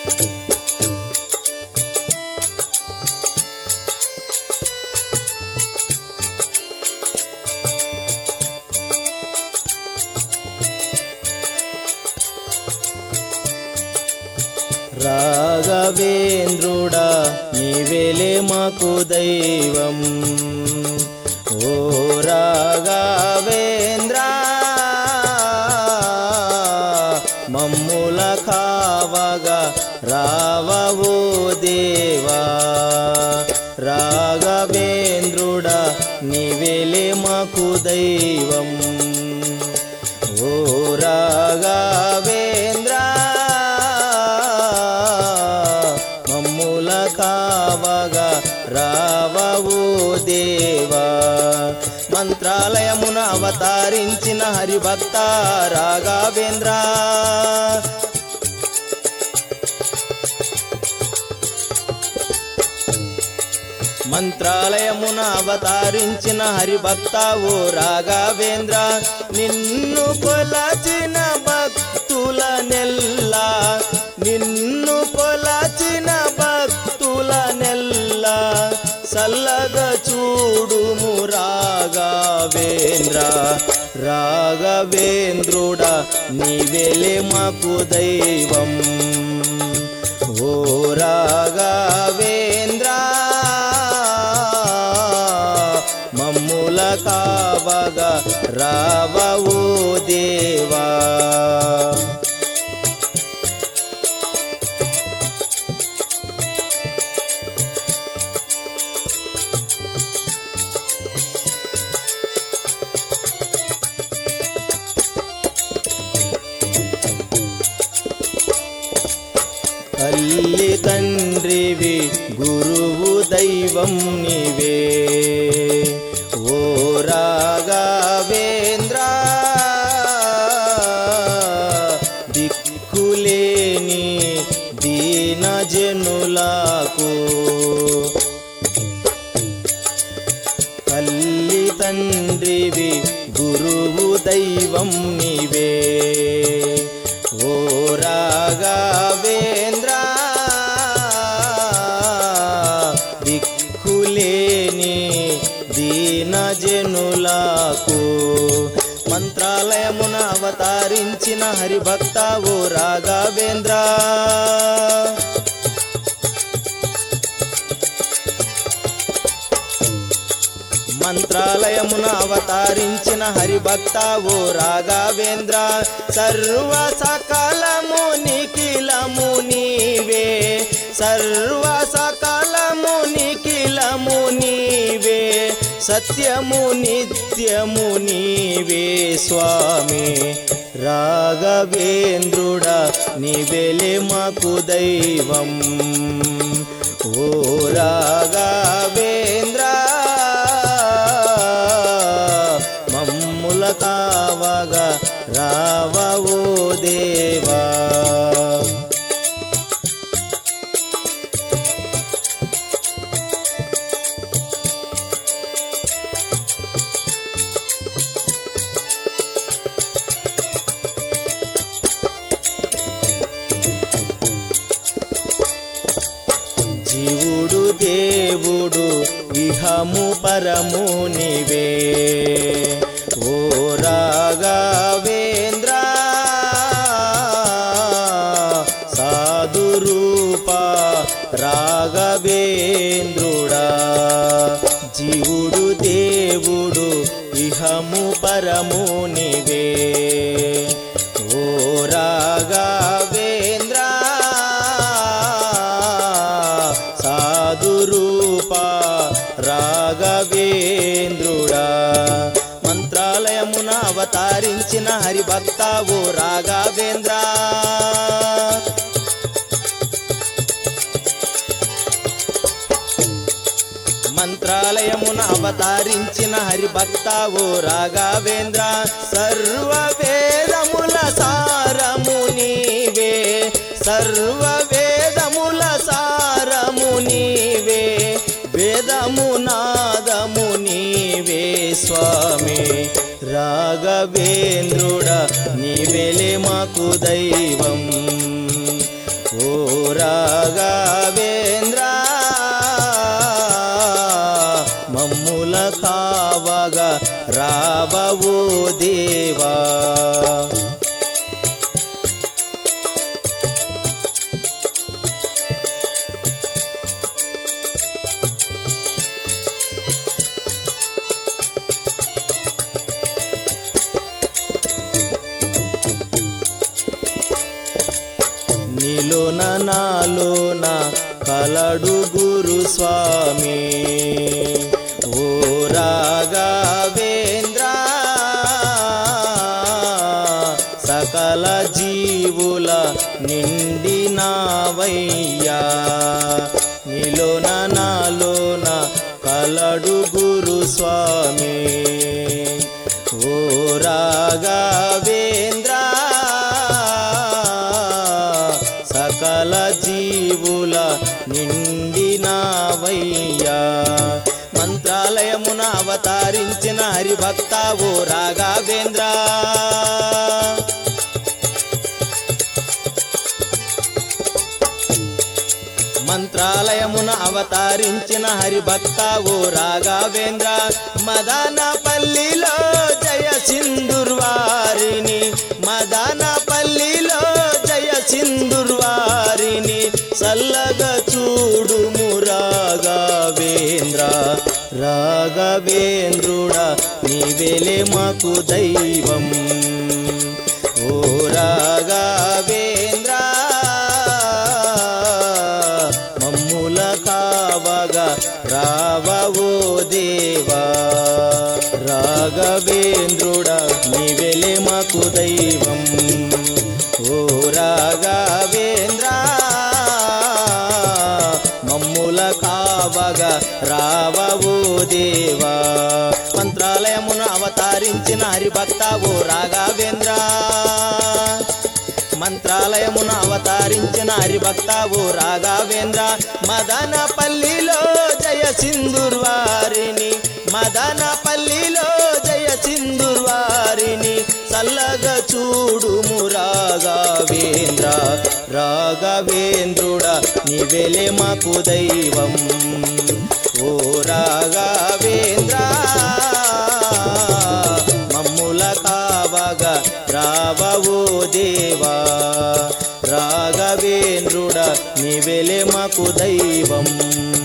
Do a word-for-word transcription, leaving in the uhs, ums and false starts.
రాఘవేంద్రుడా నీవేలే మాకు దైవం ఓ రాఘవేంద్ర మమ్ముల కావగా రావవో దేవా రాఘవేంద్రుడా నీవేలే మాకు దైవం ఓ రాఘవేంద్ర కావగా రావవో దేవా మంత్రాలయమున అవతరించిన హరిభక్త రాఘవేంద్ర మంత్రాలయమున అవతరించిన హరిభక్త ఓ రాఘవేంద్ర నిన్ను కొలచిన భక్తుల నెల్లా నిన్ను కొలచిన భక్తుల నెల్లా సల్లగా చూడుము రాఘవేంద్ర రాఘవేంద్రుడా నీవేలే మాకు దైవం ఓ రాఘవేంద్ర మమ్ముల కావగా రావవో దేవా తల్లి తండ్రివి గురువు దైవం నీవే ఓ రాఘవేంద్ర దిక్కులేని దీన జనులకు తల్లి తండ్రివి గురువు దైవం నీవే ఓ రాఘవేంద్ర దిక్కులేని దీన జనులకు మంత్రాలయమున అవతరించిన హరిభక్త ఓ రాఘవేంద్ర మంత్రాలయమున అవతరించిన హరిభక్త ఓ రాఘవేంద్ర సర్వ సకలము నిఖిలము నీవే సర్వ సకలము నిఖిలము నీవే సత్యము నిత్యము నీవే స్వామి రాఘవేంద్రుడా నీవేలే మాకు దైవం ఓ రాఘవేంద్ర మమ్ముల కావగా రావవో దేవా జీవుడు దేవుడు ఇహము పరము నీవే ఓ రాఘవేంద్ర సాధురూప రాఘవేంద్రుడా జీవుడు దేవుడు ఇహము పరము నీవే ఓ రాఘవేంద్ర సాధురూప రాఘవేంద్రుడా మంత్రాలయమున అవతరించిన హరిభక్త ఓ రాఘవేంద్ర మంత్రాలయమున అవతరించిన హరిభక్త ఓ రాఘవేంద్ర సర్వ వేదముల సారము నీవే సర్వ వేదముల సారము నీవే వేదము నాదము నీవే స్వామి రాఘవేంద్రుడా నీవేలే మాకు దైవం ఓ రాఘవేంద్ర మమ్ముల కావగా రావవో దేవా నీలోన నాలోన కలడు గురు స్వామి ఓ రాఘవేంద్ర సకల జీవుల నిండినావయ్యా నీలోన నాలోన కలడు గురు స్వామి ఓ రాఘవేంద్ర సకల జీవుల నిండినావయ్యా మంత్రాలయమున అవతరించిన హరిభక్త ఓ రాఘవేంద్ర మంత్రాలయమున అవతరించిన హరిభక్త ఓ రాఘవేంద్ర మదనపల్లిలో జయ సింధుర్వారిని మదనపల్లిలో జయ సింధుర్వారిని సల్లగా చూడుము రాఘవేంద్ర రాఘవేంద్రుడా నీవేలే మాకు దైవం ఓ రాఘవేంద్ర మమ్ముల కావగా రావవో దేవా రాఘవేంద్రుడా నీవేలే మాకు దైవం ఓ రాఘవేంద్ర మమ్ముల కావగా రావవో దేవా మంత్రాలయమున అవతరించిన హరిభక్త ఓ రాఘవేంద్ర మంత్రాలయమున అవతరించిన హరిభక్త ఓ రాఘవేంద్ర మదనపల్లిలో జయ సింధుర్వారిని మదనపల్లిలో జయ సింధుర్వారిని చల్లగా చూడుము రాఘవేంద్ర రాఘవేంద్రుడా నీవేలే మాకు దైవం ఓ రాఘవేంద్ర మమ్ముల కావగా రావవో దేవా రాఘవేంద్రుడా నీవేలే మాకు దైవం